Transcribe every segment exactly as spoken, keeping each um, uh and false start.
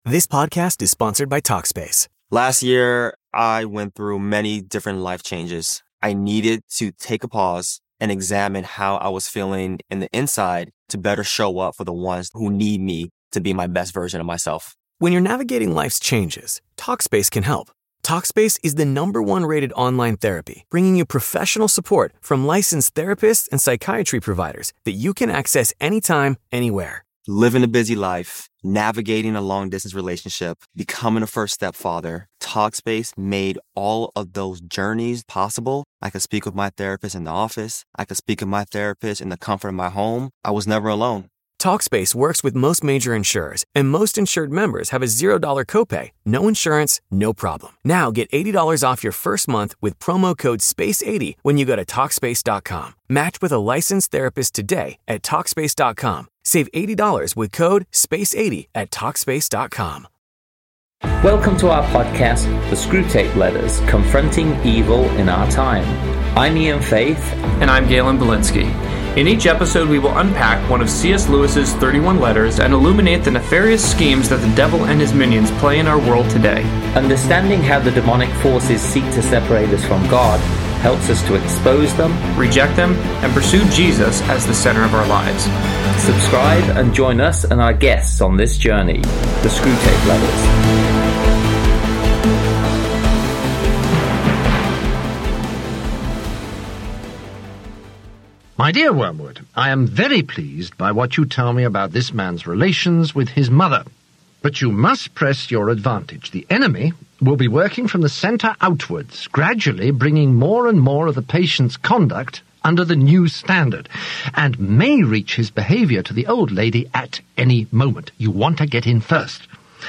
This podcast is sponsored by Talkspace. Last year, I went through many different life changes. I needed to take a pause and examine how I was feeling in the inside to better show up for the ones who need me to be my best version of myself. When you're navigating life's changes, Talkspace can help. Talkspace is the number one rated online therapy, bringing you professional support from licensed therapists and psychiatry providers that you can access anytime, anywhere. Living a busy life, navigating a long-distance relationship, becoming a first-step father, Talkspace made all of those journeys possible. I could speak with my therapist in the office. I could speak with my therapist in the comfort of my home. I was never alone. Talkspace works with most major insurers, and most insured members have a zero dollars copay. No insurance, no problem. Now get eighty dollars off your first month with promo code space eighty when you go to Talkspace dot com. Match with a licensed therapist today at Talkspace dot com. Save eighty dollars with code space eighty at Talkspace dot com. Welcome to our podcast, The Screwtape Letters, Confronting Evil in Our Time. I'm Ian Faith. And I'm Galen Belinsky. In each episode, we will unpack one of C S Lewis's thirty-one letters and illuminate the nefarious schemes that the devil and his minions play in our world today. Understanding how the demonic forces seek to separate us from God helps us to expose them, reject them, and pursue Jesus as the center of our lives. Subscribe and join us and our guests on this journey, The Screwtape Letters. My dear Wormwood, I am very pleased by what you tell me about this man's relations with his mother. But you must press your advantage. The enemy will be working from the centre outwards, gradually bringing more and more of the patient's conduct under the new standard, and may reach his behaviour to the old lady at any moment. You want to get in first.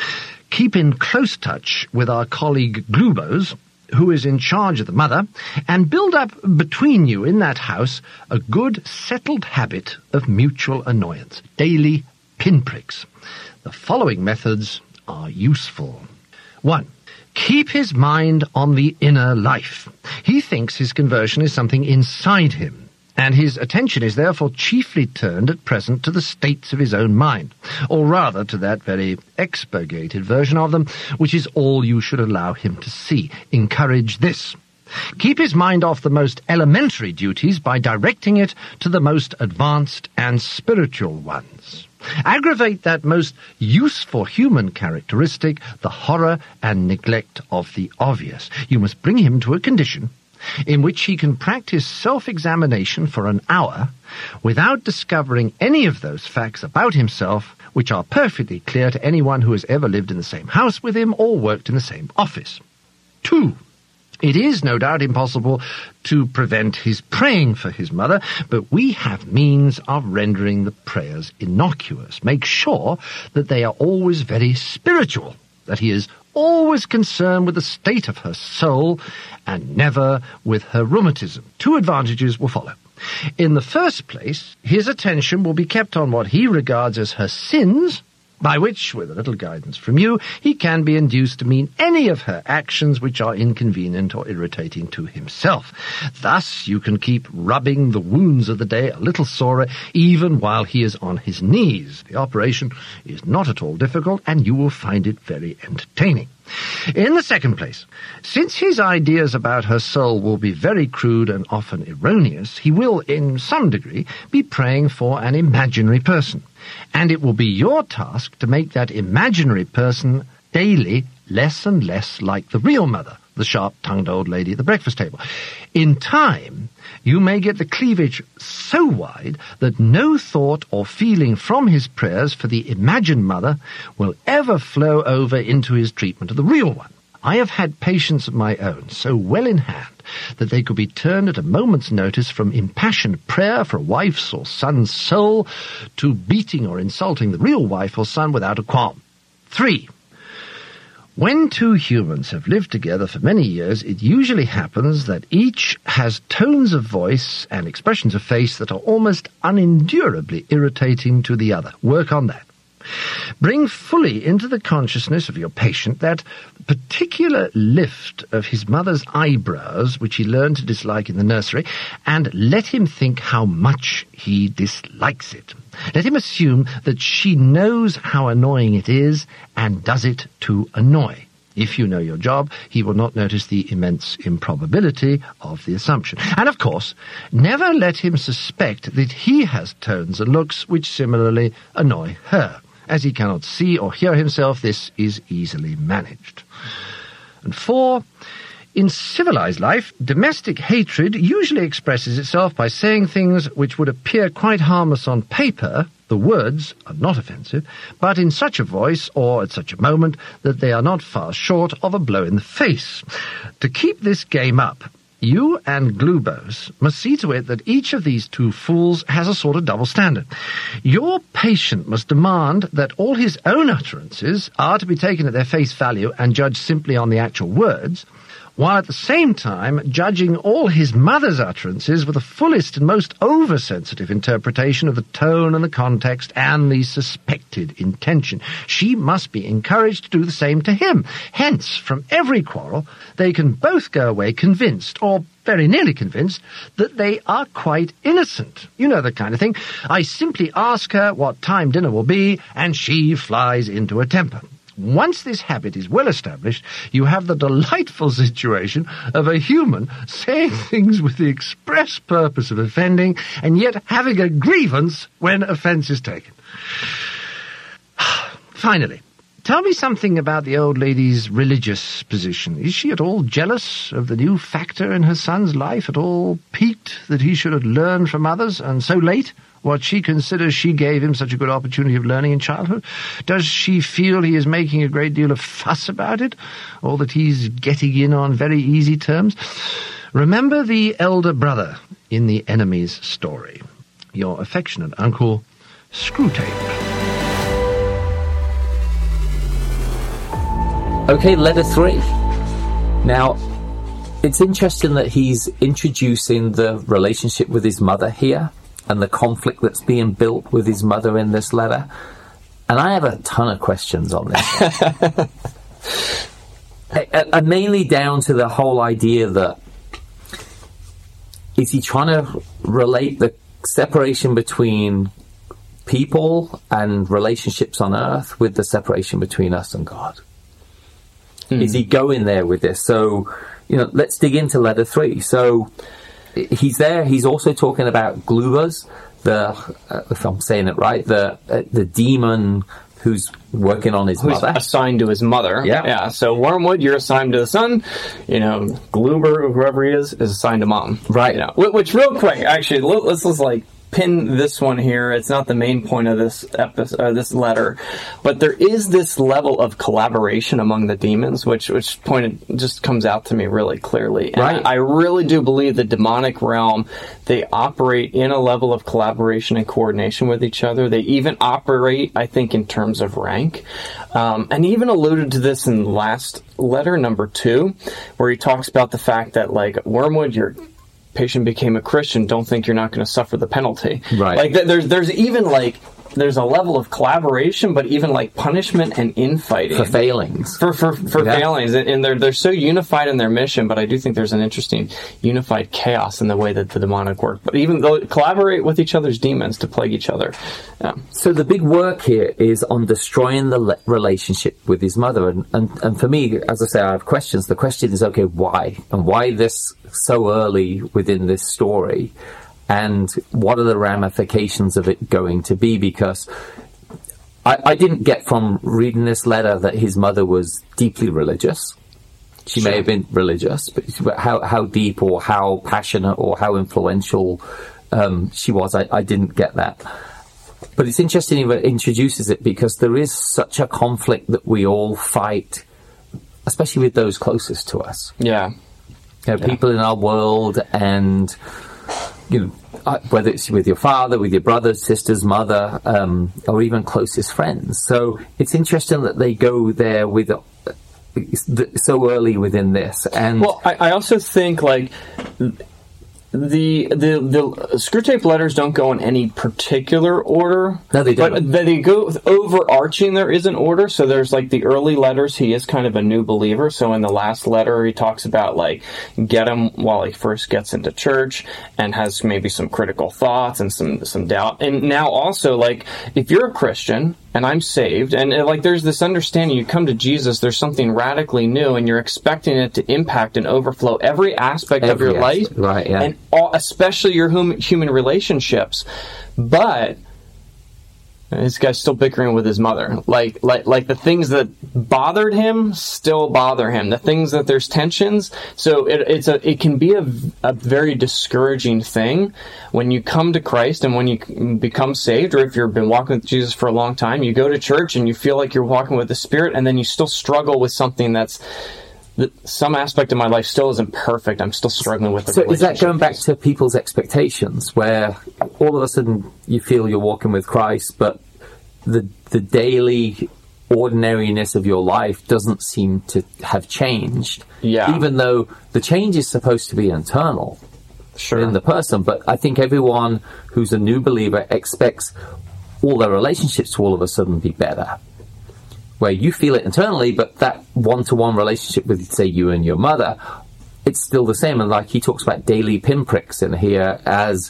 Keep in close touch with our colleague Glubos, who is in charge of the mother, and build up between you in that house a good settled habit of mutual annoyance, daily pinpricks. The following methods are useful. One, keep his mind on the inner life. He thinks his conversion is something inside him, and his attention is therefore chiefly turned at present to the states of his own mind, or rather to that very expurgated version of them, which is all you should allow him to see. Encourage this. Keep his mind off the most elementary duties by directing it to the most advanced and spiritual ones. Aggravate that most useful human characteristic, the horror and neglect of the obvious. You must bring him to a condition in which he can practice self-examination for an hour without discovering any of those facts about himself which are perfectly clear to anyone who has ever lived in the same house with him or worked in the same office. Two, it is no doubt impossible to prevent his praying for his mother, but we have means of rendering the prayers innocuous. Make sure that they are always very spiritual, that he is always concerned with the state of her soul and never with her rheumatism. Two advantages will follow. In the first place, his attention will be kept on what he regards as her sins, by which, with a little guidance from you, he can be induced to mean any of her actions which are inconvenient or irritating to himself. Thus you can keep rubbing the wounds of the day a little sorer even while he is on his knees. The operation is not at all difficult, and you will find it very entertaining. In the second place, since his ideas about her soul will be very crude and often erroneous, he will, in some degree, be praying for an imaginary person. And it will be your task to make that imaginary person daily less and less like the real mother, the sharp-tongued old lady at the breakfast table. In time, you may get the cleavage so wide that no thought or feeling from his prayers for the imagined mother will ever flow over into his treatment of the real one. I have had patients of my own so well in hand that they could be turned at a moment's notice from impassioned prayer for a wife's or son's soul to beating or insulting the real wife or son without a qualm. Three, when two humans have lived together for many years, it usually happens that each has tones of voice and expressions of face that are almost unendurably irritating to the other. Work on that. Bring fully into the consciousness of your patient that particular lift of his mother's eyebrows, which he learned to dislike in the nursery, and let him think how much he dislikes it. Let him assume that she knows how annoying it is and does it to annoy. If you know your job, he will not notice the immense improbability of the assumption. And, of course, never let him suspect that he has tones and looks which similarly annoy her. As he cannot see or hear himself, this is easily managed. And four, in civilized life, domestic hatred usually expresses itself by saying things which would appear quite harmless on paper. The words are not offensive, but in such a voice or at such a moment that they are not far short of a blow in the face. To keep this game up, you and Glubose must see to it that each of these two fools has a sort of double standard. Your patient must demand that all his own utterances are to be taken at their face value and judged simply on the actual words, while at the same time judging all his mother's utterances with the fullest and most oversensitive interpretation of the tone and the context and the suspected intention. She must be encouraged to do the same to him. Hence, from every quarrel, they can both go away convinced, or very nearly convinced, that they are quite innocent. You know the kind of thing. I simply ask her what time dinner will be, and she flies into a temper. Once this habit is well established, you have the delightful situation of a human saying things with the express purpose of offending, and yet having a grievance when offence is taken. Finally, tell me something about the old lady's religious position. Is she at all jealous of the new factor in her son's life, at all piqued that he should have learned from others, and so late, what she considers she gave him such a good opportunity of learning in childhood? Does she feel he is making a great deal of fuss about it, or that he's getting in on very easy terms? Remember the elder brother in the enemy's story. Your affectionate uncle, Screwtape. Okay, letter three. Now, it's interesting that he's introducing the relationship with his mother here, and the conflict that's being built with his mother in this letter. And I have a ton of questions on this. And mainly down to the whole idea that, is he trying to relate the separation between people and relationships on earth with the separation between us and God? Mm. Is he going there with this? So, you know, let's dig into letter three. So, he's there. He's also talking about Glubose, the, uh, if I'm saying it right, the uh, the demon who's working on his who's mother. assigned to his mother. Yeah. Yeah. So Wormwood, you're assigned to the son. You know, Gloober, whoever he is, is assigned to mom. Right. You know, which, real quick, actually, let's just like pin this one here. It's not the main point of this episode, uh, this letter, but there is this level of collaboration among the demons, which which pointed just comes out to me really clearly. And right. I, I really do believe the demonic realm, they operate in a level of collaboration and coordination with each other. They even operate, I think, in terms of rank. Um, and he even alluded to this in the last letter, number two, where he talks about the fact that, like, Wormwood, you're patient became a Christian, don't think you're not going to suffer the penalty. Right. Like, th- there's there's even, like, there's a level of collaboration, but even, like, punishment and infighting. For failings. For for, for yeah. failings. And, and they're, they're so unified in their mission, but I do think there's an interesting unified chaos in the way that the demonic work. But even though collaborate with each other's demons to plague each other. Yeah. So the big work here is on destroying the le- relationship with his mother. And, and, and for me, as I say, I have questions. The question is, okay, why? And why this so early within this story? And what are the ramifications of it going to be? Because I, I didn't get from reading this letter that his mother was deeply religious. She sure. may have been religious, but how, how deep or how passionate or how influential um, she was, I, I didn't get that. But it's interesting he introduces it because there is such a conflict that we all fight, especially with those closest to us. Yeah. You know, yeah. People in our world, and you know, uh, whether it's with your father, with your brothers, sisters, mother, um, or even closest friends. So it's interesting that they go there with uh, so early within this. And well, I, I also think, like, the the the Screwtape letters don't go in any particular order. No, they don't. But they go overarching. There is an order. So there's like the early letters. He is kind of a new believer. So in the last letter, he talks about like get him while he first gets into church and has maybe some critical thoughts and some some doubt. And now also like if you're a Christian and I'm saved, and uh, like there's this understanding, you come to Jesus, there's something radically new, and you're expecting it to impact and overflow every aspect Every of your aspect, life, right? Yeah. And all, especially your hum, human relationships. But this guy's still bickering with his mother. Like, like, like the things that bothered him still bother him. The things that there's tensions. So it, it's a, it can be a, a very discouraging thing when you come to Christ and when you become saved, or if you've been walking with Jesus for a long time, you go to church and you feel like you're walking with the Spirit, and then you still struggle with something that's, that some aspect of my life still isn't perfect. I'm still struggling with the So is that going back piece. to people's expectations, where all of a sudden you feel you're walking with Christ, but the the daily ordinariness of your life doesn't seem to have changed? Yeah. Even though the change is supposed to be internal Sure. in the person. But I think everyone who's a new believer expects all their relationships to all of a sudden be better. Where you feel it internally, but that one-to-one relationship with, say, you and your mother, it's still the same. And like he talks about daily pinpricks in here, as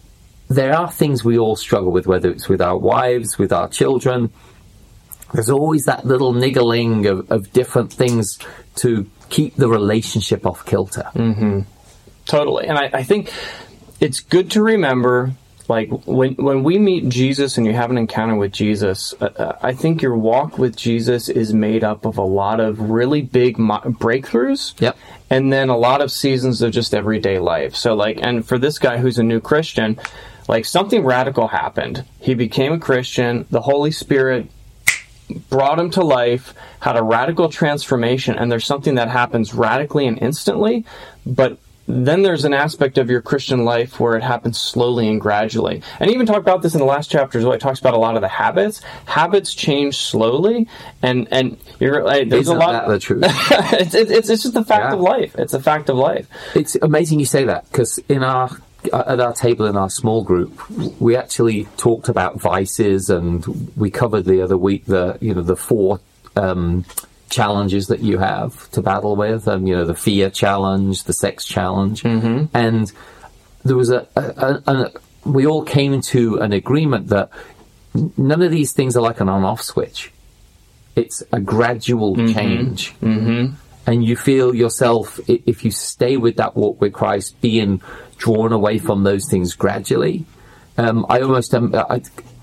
there are things we all struggle with, whether it's with our wives, with our children. There's always that little niggling of, of different things to keep the relationship off kilter. Mm-hmm. Totally. And I, I think it's good to remember, like, when when we meet Jesus and you have an encounter with Jesus, uh, I think your walk with Jesus is made up of a lot of really big mo- breakthroughs. Yep. And then a lot of seasons of just everyday life. So, like, and for this guy who's a new Christian, like, something radical happened. He became a Christian. The Holy Spirit brought him to life, had a radical transformation, and there's something that happens radically and instantly, but then there's an aspect of your Christian life where it happens slowly and gradually. And even talk about this in the last chapter as well. It talks about a lot of the habits. Habits change slowly, and and you're like, there's Isn't a lot. that the truth? it's, it's it's just a fact Yeah. of life. It's a fact of life. It's amazing you say that, because in our at our table in our small group, we actually talked about vices, and we covered the other week the you know the four um, challenges that you have to battle with. Um, you know, the fear challenge, the sex challenge, mm-hmm. and there was a, a, a, a we all came to an agreement that none of these things are like an on-off switch. It's a gradual mm-hmm. change. Mm-hmm. And you feel yourself, if you stay with that walk with Christ, being drawn away from those things gradually. Um, I almost um, I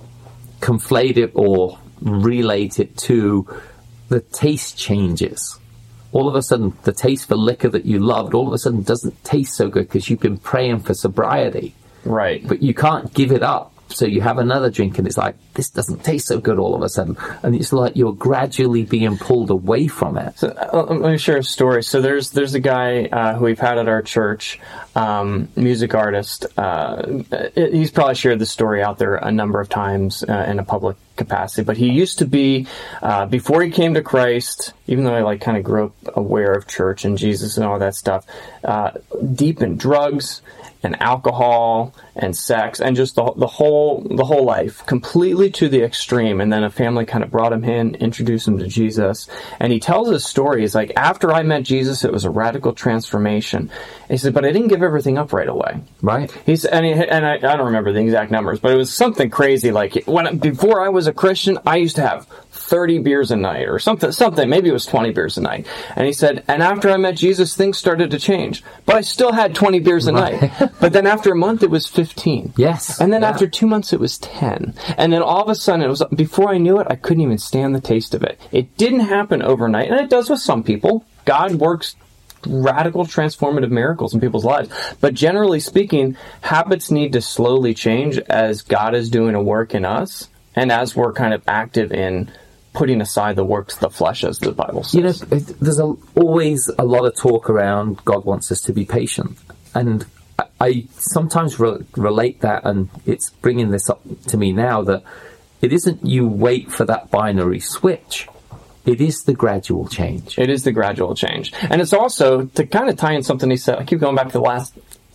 conflate it or relate it to the taste changes. All of a sudden, the taste for liquor that you loved, all of a sudden doesn't taste so good because you've been praying for sobriety. Right. But you can't give it up. So you have another drink and it's like, this doesn't taste so good all of a sudden. And it's like you're gradually being pulled away from it. So, uh, let me share a story. So there's there's a guy uh, who we've had at our church, um, music artist. Uh, he's probably shared this story out there a number of times uh, in a public capacity. But he used to be, uh, before he came to Christ, even though I like kind of grew up aware of church and Jesus and all that stuff, uh, deep in drugs and alcohol and sex and just the the whole the whole life, completely to the extreme. And then a family kind of brought him in, introduced him to Jesus, and he tells his story. He's like, after I met Jesus, it was a radical transformation. And he said, but I didn't give everything up right away. Right. He's and, he, and I, I don't remember the exact numbers, but it was something crazy. Like when before I was a Christian, I used to have thirty beers a night or something, something, maybe it was twenty beers a night. And he said, and after I met Jesus, things started to change, but I still had twenty beers a Right. night. But then after a month, it was fifteen. Yes. And then Yeah. after two months, it was ten. And then all of a sudden, it was, before I knew it, I couldn't even stand the taste of it. It didn't happen overnight, and it does with some people. God works radical transformative miracles in people's lives. But generally speaking, habits need to slowly change as God is doing a work in us and as we're kind of active in putting aside the works of the flesh, as the Bible says. You know, it- there's a, always a lot of talk around God wants us to be patient. And I, I sometimes re- relate that, and it's bringing this up to me now, that it isn't you wait for that binary switch. It is the gradual change. It is the gradual change. And it's also, to kind of tie in something he said, I keep going back to the last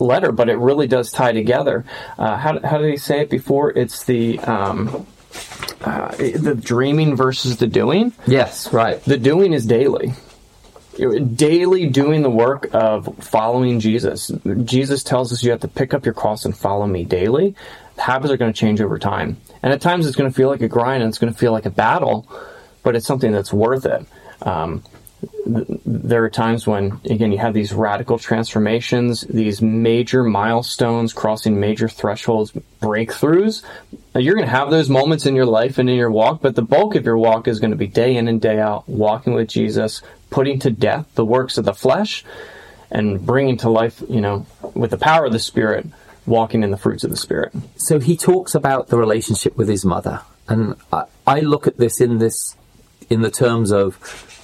letter, but it really does tie together. Uh, how, how did he say it before? It's the um, uh, the dreaming versus the doing. Yes, right. The doing is daily. Daily doing the work of following Jesus. Jesus tells us you have to pick up your cross and follow me daily. Habits are going to change over time. And at times it's going to feel like a grind and it's going to feel like a battle, but it's something that's worth it. Um, th- there are times when, again, you have these radical transformations, these major milestones, crossing major thresholds, breakthroughs. Now, you're going to have those moments in your life and in your walk, but the bulk of your walk is going to be day in and day out, walking with Jesus, putting to death the works of the flesh, and bringing to life, you know, with the power of the Spirit, walking in the fruits of the Spirit. So he talks about the relationship with his mother, and I, I look at this in this in the terms of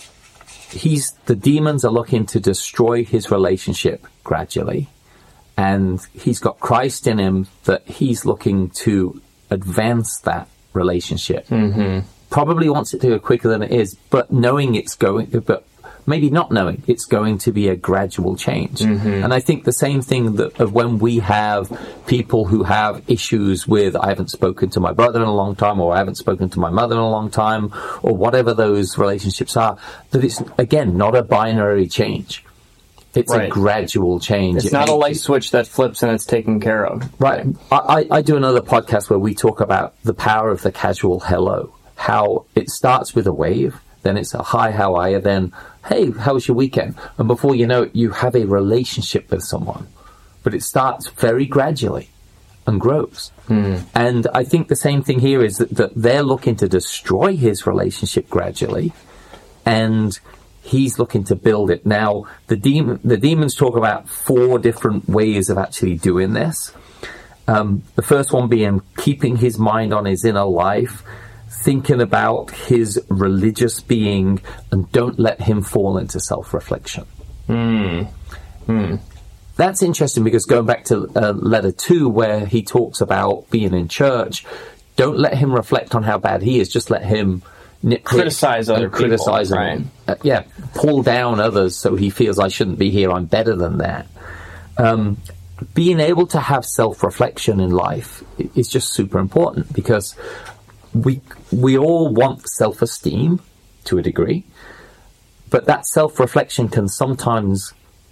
he's the demons are looking to destroy his relationship gradually, and he's got Christ in him that he's looking to advance that relationship. Mm-hmm. Probably wants it to go quicker than it is, but knowing it's going, but maybe not knowing it's going to be a gradual change. Mm-hmm. And I think the same thing that of when we have people who have issues with, I haven't spoken to my brother in a long time, or I haven't spoken to my mother in a long time, or whatever those relationships are, that it's, again, not a binary change. It's right. a gradual change. It's it not a light switch that flips and it's taken care of. Right. I, I do another podcast where we talk about the power of the casual hello, how it starts with a wave, then it's a hi, how are you, then, hey, how was your weekend? And before you know it, you have a relationship with someone. But it starts very gradually and grows. Mm. And I think the same thing here is that, that they're looking to destroy his relationship gradually, and he's looking to build it. Now, the demon, the demons talk about four different ways of actually doing this. Um, the first one being keeping his mind on his inner life, thinking about his religious being, and don't let him fall into self-reflection. Mm. Mm. That's interesting, because going back to uh, letter two, where he talks about being in church, don't let him reflect on how bad he is, just let him nitpick, criticize other people, criticize right? And, uh, yeah, pull down others so he feels I shouldn't be here, I'm better than that. Um, being able to have self-reflection in life is just super important, because we we all want self-esteem to a degree, but that self-reflection can sometimes,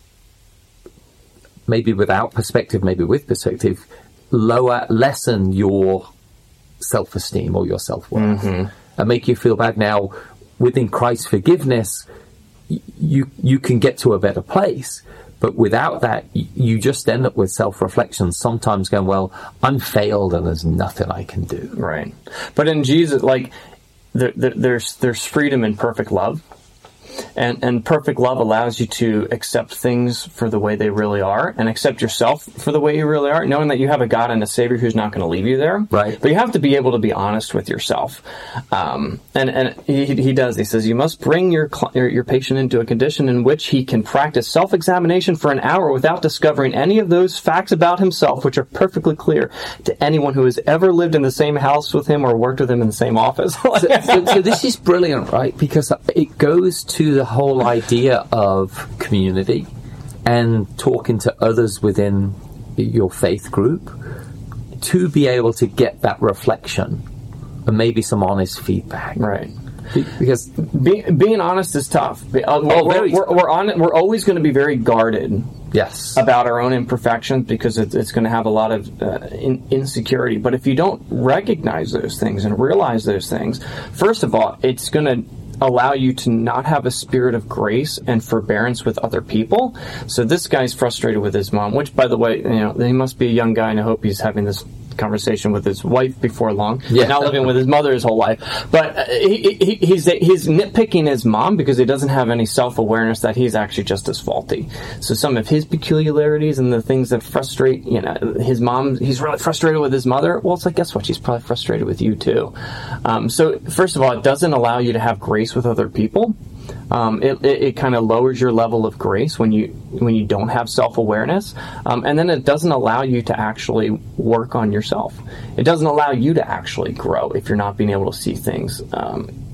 maybe without perspective, maybe with perspective, lower, lessen your self-esteem or your self-worth, mm-hmm. and make you feel bad. Now, within Christ's forgiveness, you you can get to a better place. But without that, you just end up with self-reflection, sometimes going, well, I'm failed and there's nothing I can do. Right. But in Jesus, like, there, there, there's there's freedom in perfect love. And and perfect love allows you to accept things for the way they really are, and accept yourself for the way you really are, knowing that you have a God and a Savior who's not going to leave you there. Right. But you have to be able to be honest with yourself. Um, and and he, he does. He says you must bring your, your your patient into a condition in which he can practice self-examination for an hour without discovering any of those facts about himself, which are perfectly clear to anyone who has ever lived in the same house with him or worked with him in the same office. so, so, so this is brilliant, right? Because it goes to the whole idea of community and talking to others within your faith group to be able to get that reflection and maybe some honest feedback. Right. Because Be, being honest is tough. Uh, oh, we're, very we're, we're, on, we're always going to be very guarded. Yes. About our own imperfections, because it, it's going to have a lot of uh, in, insecurity. But if you don't recognize those things and realize those things, first of all, it's going to allow you to not have a spirit of grace and forbearance with other people. So this guy's frustrated with his mom, which, by the way, you know, he must be a young guy, and I hope he's having this conversation with his wife before long. Yeah. Not living with his mother his whole life. But uh, he, he, he's he's nitpicking his mom because he doesn't have any self-awareness that he's actually just as faulty. So some of his peculiarities and the things that frustrate, you know, his mom, he's really frustrated with his mother. Well, it's like, guess what? She's probably frustrated with you too. Um, so first of all, it doesn't allow you to have grace with other people. Um, it it, it kind of lowers your level of grace when you when you don't have self-awareness, um, and then it doesn't allow you to actually work on yourself. It doesn't allow you to actually grow if you're not being able to see things um,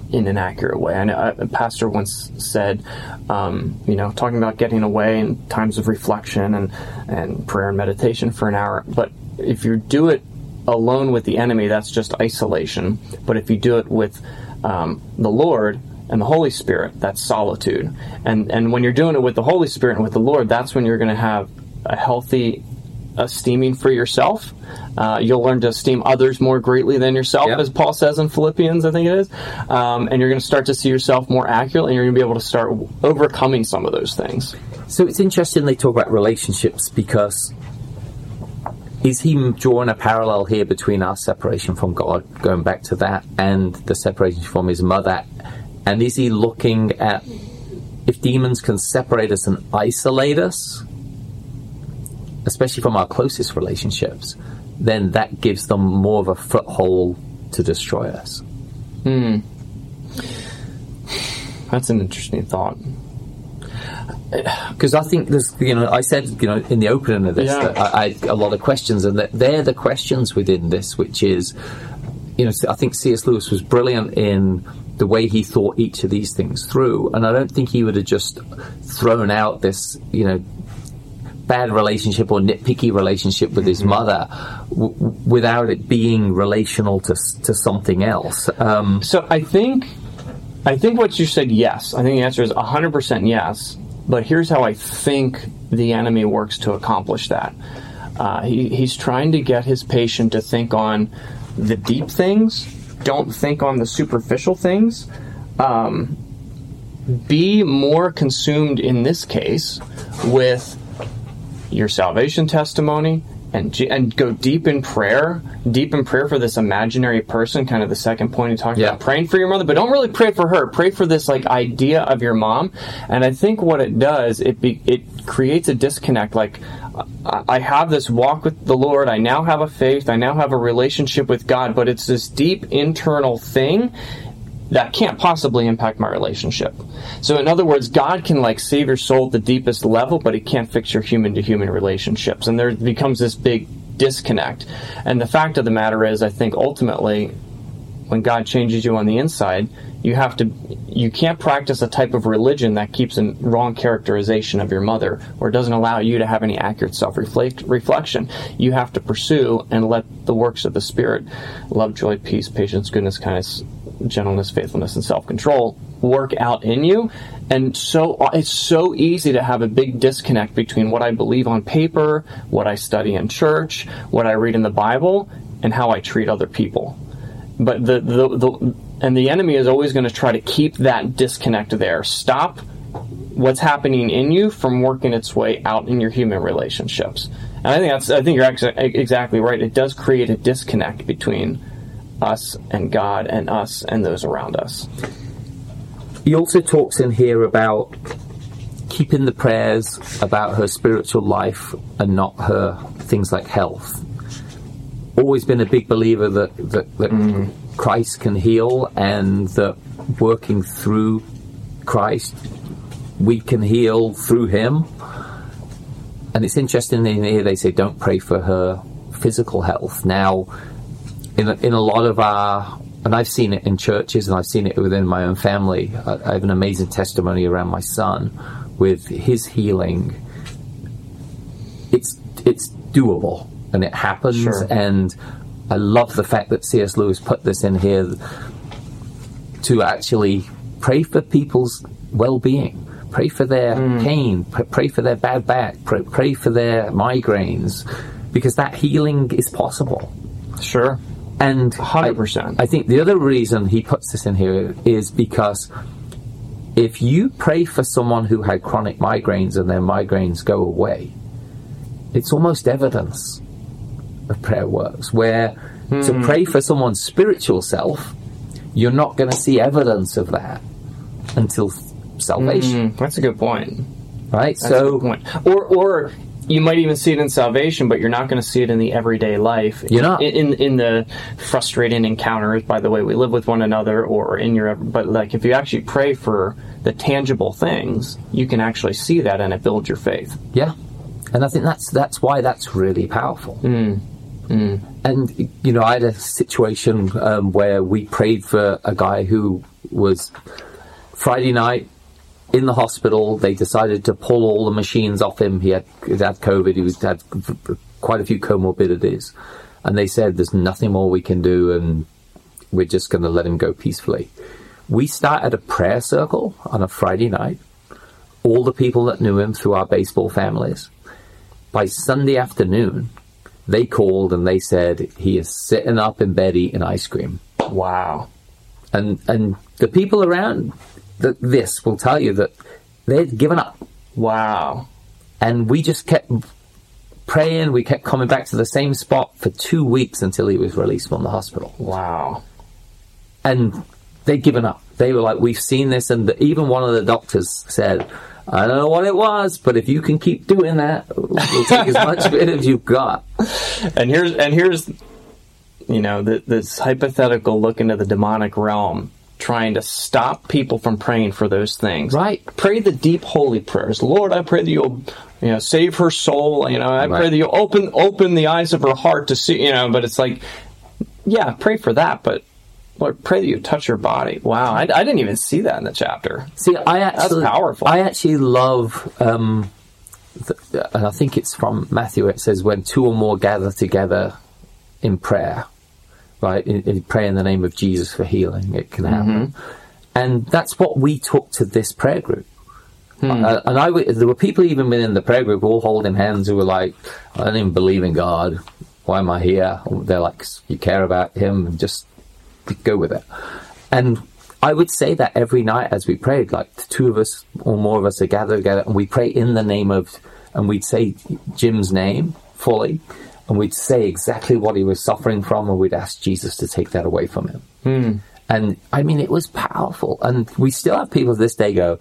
in an accurate way. And a pastor once said, um, you know, talking about getting away in times of reflection and, and prayer and meditation for an hour. But if you do it alone with the enemy, that's just isolation. But if you do it with um, the Lord and the Holy Spirit, that's solitude. And and when you're doing it with the Holy Spirit and with the Lord, that's when you're going to have a healthy esteeming for yourself. Uh, you'll learn to esteem others more greatly than yourself, yep. as Paul says in Philippians, I think it is. Um, and you're going to start to see yourself more accurately, and you're going to be able to start overcoming some of those things. So it's interesting they talk about relationships, because is he drawing a parallel here between our separation from God, going back to that, and the separation from his mother? And is he looking at if demons can separate us and isolate us, especially from our closest relationships, then that gives them more of a foothold to destroy us? Hmm. That's an interesting thought. Because I think there's, you know, I said, you know, in the opening of this, yeah. that I, I a lot of questions, and that they're the questions within this, which is, you know, I think C S Lewis was brilliant in the way he thought each of these things through, and I don't think he would have just thrown out this, you know, bad relationship or nitpicky relationship with his mother w- without it being relational to to something else. Um, so I think, I think what you said, yes. I think the answer is one hundred percent yes. But here's how I think the enemy works to accomplish that. Uh, he, he's trying to get his patient to think on the deep things. Don't think on the superficial things. Um, be more consumed in this case with your salvation testimony, and and go deep in prayer, deep in prayer for this imaginary person, kind of the second point he talked yeah. about, praying for your mother, but don't really pray for her. Pray for this like idea of your mom. And I think what it does, it be, it creates a disconnect. Like, I have this walk with the Lord, I now have a faith, I now have a relationship with God, but it's this deep internal thing that can't possibly impact my relationship. So in other words, God can like save your soul at the deepest level, but he can't fix your human-to-human relationships. And there becomes this big disconnect. And the fact of the matter is, I think ultimately, when God changes you on the inside, you have to, you can't practice a type of religion that keeps a wrong characterization of your mother, or doesn't allow you to have any accurate self-reflection. You have to pursue and let the works of the Spirit, love, joy, peace, patience, goodness, kindness, gentleness, faithfulness, and self-control, work out in you. And so it's so easy to have a big disconnect between what I believe on paper, what I study in church, what I read in the Bible, and how I treat other people. But the the, the and the enemy is always going to try to keep that disconnect there. Stop what's happening in you from working its way out in your human relationships. And I think that's I think you're ex- exactly right. It does create a disconnect between us and God, and us and those around us. He also talks in here about keeping the prayers about her spiritual life and not her things like health. Always been a big believer that, that, that mm. Christ can heal, and that working through Christ, we can heal through him. And it's interesting in here they say don't pray for her physical health. Now, in a, in a lot of our, and I've seen it in churches and I've seen it within my own family, I, I have an amazing testimony around my son with his healing. It's it's doable and it happens. Sure. And I love the fact that C S Lewis put this in here to actually pray for people's well-being, pray for their mm. pain, pray for their bad back, pray, pray for their migraines, because that healing is possible. Sure. And one hundred percent. I, I think the other reason he puts this in here is because if you pray for someone who had chronic migraines and their migraines go away, it's almost evidence of prayer works. Where mm. to pray for someone's spiritual self, you're not going to see evidence of that until salvation. Mm, that's a good point. Right? That's so, a good point. Or, or you might even see it in salvation, but you're not going to see it in the everyday life. You're not. In, in, in the frustrating encounters, by the way we live with one another, or in your, but like if you actually pray for the tangible things, you can actually see that and it builds your faith. Yeah. And I think that's that's why that's really powerful. Mm. Mm. And, you know, I had a situation um, where we prayed for a guy who was Friday night in the hospital. They decided to pull all the machines off him. He had, he had COVID. He was, had quite a few comorbidities. And they said, there's nothing more we can do, and we're just going to let him go peacefully. We started a prayer circle on a Friday night. All the people that knew him through our baseball families. By Sunday afternoon, they called and they said, he is sitting up in bed eating ice cream. Wow. And and the people around the, this will tell you that they'd given up. Wow. And we just kept praying. We kept coming back to the same spot for two weeks until he was released from the hospital. Wow. And they'd given up. They were like, we've seen this. And the, even one of the doctors said, I don't know what it was, but if you can keep doing that, we'll take as much of it as you've got. And here's, and here's, you know, the, this hypothetical look into the demonic realm, trying to stop people from praying for those things. Right. Pray the deep holy prayers. Lord, I pray that you'll, you know, save her soul. You know, I Right. pray that you'll open open the eyes of her heart to see. You know, but it's like, yeah, pray for that, but Lord, pray that you touch her body. Wow, I, I didn't even see that in the chapter. See, I actually, That's powerful. I actually love, um, the, and I think it's from Matthew. It says, "When two or more gather together in prayer, right? In, in pray in the name of Jesus for healing, it can happen." Mm-hmm. And that's what we took to this prayer group. Hmm. Uh, and I, there were people even within the prayer group all holding hands who were like, "I don't even believe in God. Why am I here?" They're like, "You care about Him, and just go with it." And I would say that every night as we prayed, like the two of us or more of us are gathered together, and we pray in the name of, and we'd say Jim's name fully, and we'd say exactly what he was suffering from, and we'd ask Jesus to take that away from him. Hmm. And I mean, it was powerful. And we still have people to this day go,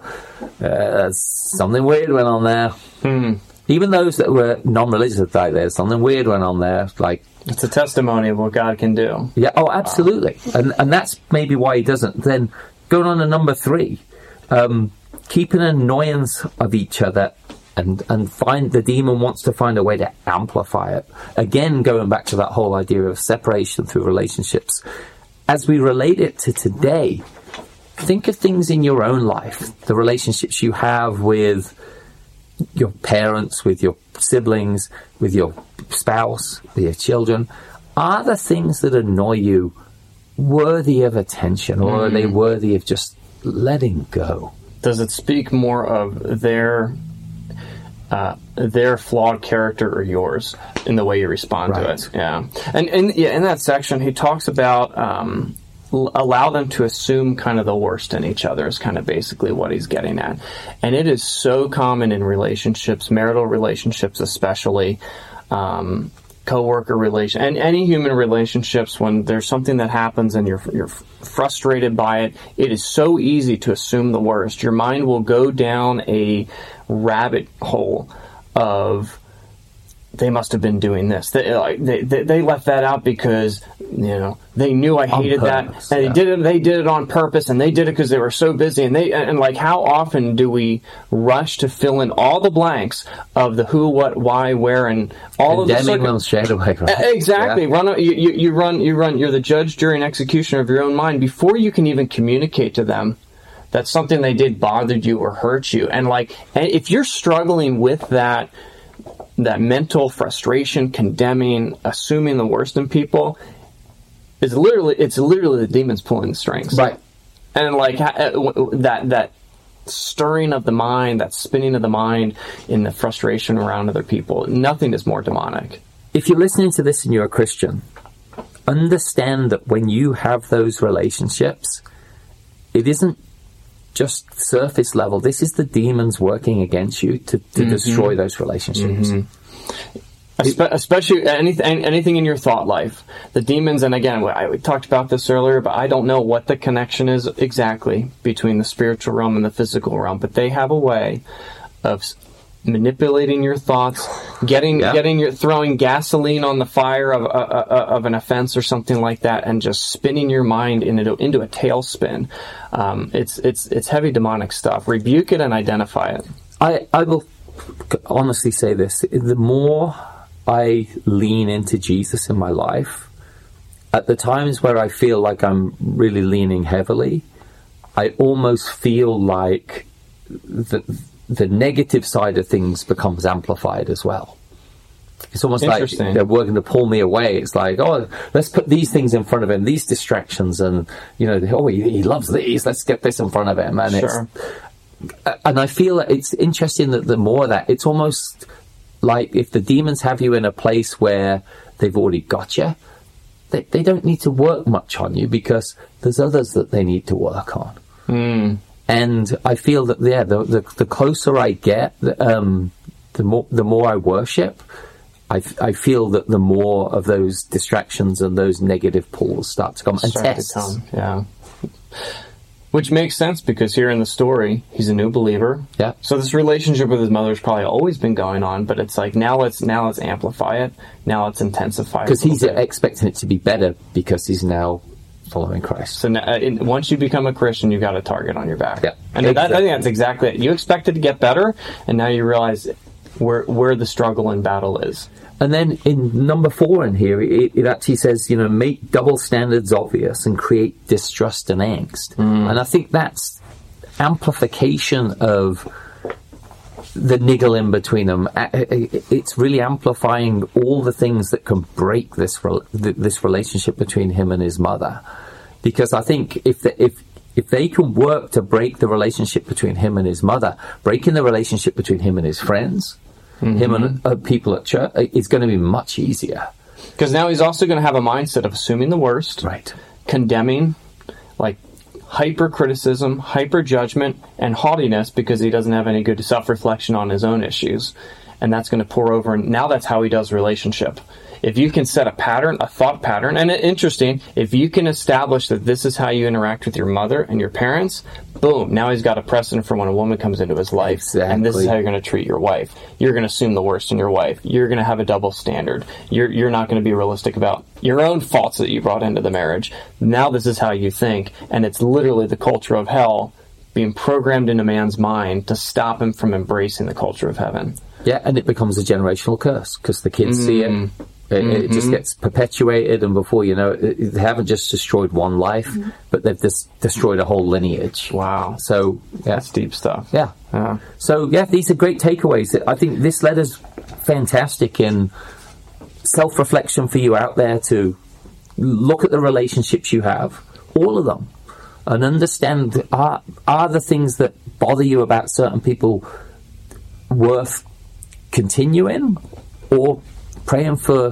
uh, something weird went on there. Hmm. Even those that were non-religious, like, there's something weird went on there. Like, it's a testimony of what God can do. Yeah, oh, absolutely. Wow. And and that's maybe why he doesn't. Then, going on to number three, um, keep an annoyance of each other, and, and find the demon wants to find a way to amplify it. Again, going back to that whole idea of separation through relationships. As we relate it to today, think of things in your own life, the relationships you have with your parents, with your siblings, with your spouse, with your children. Are the things that annoy you worthy of attention, or mm. are they worthy of just letting go? Does it speak more of their uh, their flawed character or yours in the way you respond right. to it? Yeah, and and yeah, in that section he talks about um, l- allow them to assume kind of the worst in each other is kind of basically what he's getting at, and it is so common in relationships, marital relationships especially. Um, co-worker relation and any human relationships, when there's something that happens and you're you're frustrated by it, it is so easy to assume the worst. Your mind will go down a rabbit hole of they must have been doing this. They like they, they, they left that out because you know they knew I hated that, and yeah. they did it. They did it on purpose, and they did it because they were so busy. And they and, and like how often do we rush to fill in all the blanks of the who, what, why, where, and all of the circum- straight away, right? Exactly. Yeah. Run. You, you, you run. You run. You're the judge, jury, and executioner of your own mind before you can even communicate to them that something they did bothered you or hurt you. And like, and if you're struggling with that. That mental frustration, condemning, assuming the worst in people, is literally it's literally the demons pulling the strings, right? And like that that stirring of the mind, that spinning of the mind in the frustration around other people. Nothing is more demonic. If you're listening to this and you're a Christian, understand that when you have those relationships, it isn't just surface level. This is the demons working against you to, to mm-hmm. destroy those relationships. Mm-hmm. Espe- especially anything, anything in your thought life. The demons, and again, I, we talked about this earlier, but I don't know what the connection is exactly between the spiritual realm and the physical realm, but they have a way of manipulating your thoughts, getting yeah. getting your throwing gasoline on the fire of uh, uh, of an offense or something like that, and just spinning your mind into into a tailspin. Um, it's it's it's heavy demonic stuff. Rebuke it and identify it. I I will honestly say this: the more I lean into Jesus in my life, at the times where I feel like I'm really leaning heavily, I almost feel like the, the negative side of things becomes amplified as well. It's almost like they're working to pull me away. It's like, oh, let's put these things in front of him, these distractions, and, you know, oh, he, he loves these, let's get this in front of him. And sure. it's, and I feel that it's interesting that the more of that, it's almost like if the demons have you in a place where they've already got you, they, they don't need to work much on you because there's others that they need to work on. Mm. And I feel that, yeah, the, the, the closer I get, the, um, the more, the more I worship, I, I feel that the more of those distractions and those negative pulls start to come. And start tests. To come, yeah. Which makes sense because here in the story, he's a new believer. Yeah. So this relationship with his mother's probably always been going on, but it's like now let's now let's amplify it. Now let's intensify it. Because he's bit. expecting it to be better because he's now following Christ. So now, uh, in, once you become a Christian, you've got a target on your back. Yeah. And exactly. that, I think that's exactly it. You expect it to get better, and now you realize where where the struggle and battle is. And then in number four in here, it, it actually says, you know, make double standards obvious and create distrust and angst. Mm. And I think that's amplification of the niggling between them. It's really amplifying all the things that can break this this relationship between him and his mother. Because I think if the, if if they can work to break the relationship between him and his mother, breaking the relationship between him and his friends, Mm-hmm. him and uh, people at church, it's going to be much easier. Because now he's also going to have a mindset of assuming the worst, right? Condemning, like hyper-criticism, hyper-judgment, and haughtiness because he doesn't have any good self-reflection on his own issues. And that's going to pour over, and now that's how he does relationship. If you can set a pattern, a thought pattern, and it, interesting, if you can establish that this is how you interact with your mother and your parents, boom, now he's got a precedent for when a woman comes into his life. Exactly. And this is how you're going to treat your wife. You're going to assume the worst in your wife. You're going to have a double standard. You're you're not going to be realistic about your own faults that you brought into the marriage. Now this is how you think, and it's literally the culture of hell being programmed into man's mind to stop him from embracing the culture of heaven. Yeah, and it becomes a generational curse because the kids mm. see it. It, mm-hmm. it just gets perpetuated, and before you know it, they haven't just destroyed one life, mm-hmm. but they've just destroyed a whole lineage. Wow. So, yeah. That's deep stuff. Yeah. yeah. So, yeah, these are great takeaways. I think this letter's fantastic in self-reflection for you out there to look at the relationships you have, all of them, and understand, are, are the things that bother you about certain people worth continuing, or praying for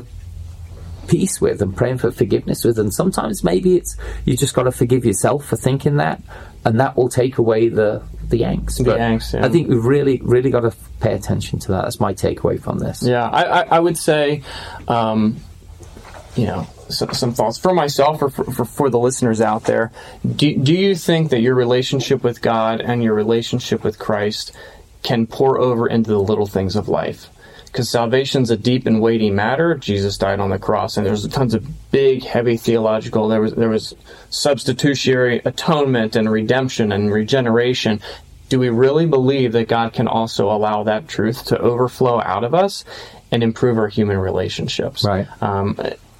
peace with and praying for forgiveness with. And sometimes maybe it's you just got to forgive yourself for thinking that, and that will take away the the angst. The but angst, yeah. I think we've really, really got to pay attention to that. That's my takeaway from this. Yeah, I, I, I would say, um, you know, some, some thoughts for myself or for, for, for the listeners out there. Do, do you think that your relationship with God and your relationship with Christ can pour over into the little things of life? Because salvation's a deep and weighty matter. Jesus died on the cross, and there's tons of big, heavy theological. There was there was substitutionary atonement and redemption and regeneration. Do we really believe that God can also allow that truth to overflow out of us and improve our human relationships? Right. Um,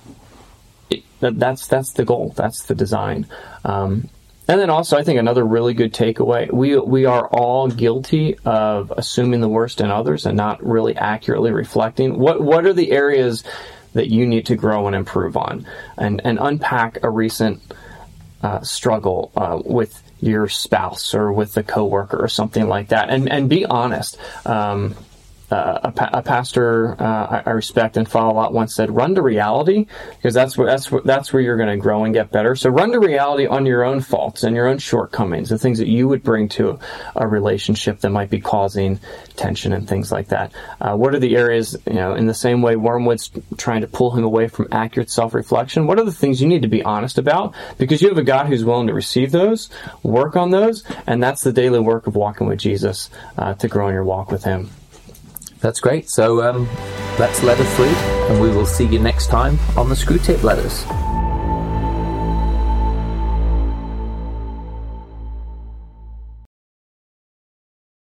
it, that, that's that's the goal. That's the design. Um, And then also, I think another really good takeaway, we we are all guilty of assuming the worst in others and not really accurately reflecting. What what are the areas that you need to grow and improve on? And, and unpack a recent uh, struggle uh, with your spouse or with a coworker or something like that. And, and be honest. Um, Uh, a, pa- a pastor uh, I, I respect and follow a lot once said, "Run to reality," because that's where that's where, that's where you're going to grow and get better. So run to reality on your own faults and your own shortcomings, the things that you would bring to a relationship that might be causing tension and things like that. Uh, what are the areas, you know, in the same way Wormwood's trying to pull him away from accurate self-reflection? What are the things you need to be honest about? Because you have a God who's willing to receive those, work on those, and that's the daily work of walking with Jesus uh, to grow in your walk with Him. That's great. So um, that's letter three, and we will see you next time on the Screwtape Letters.